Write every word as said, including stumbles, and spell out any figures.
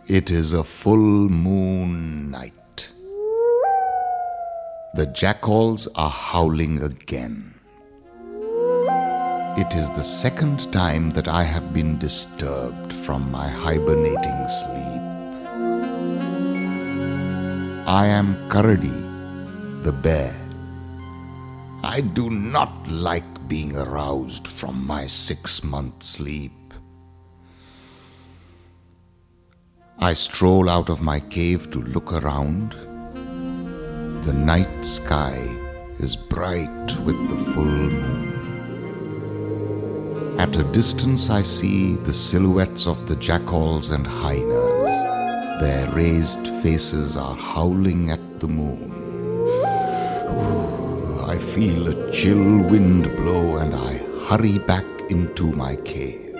It is a full moon night. The jackals are howling again. It is the second time that I have been disturbed from my hibernating sleep. I am Karadi, the bear. I do not like being aroused from my six-month sleep. I stroll out of my cave to look around. The night sky is bright with the full moon. At a distance I see the silhouettes of the jackals and hyenas. Their raised faces are howling at the moon. I feel a chill wind blow and I hurry back into my cave.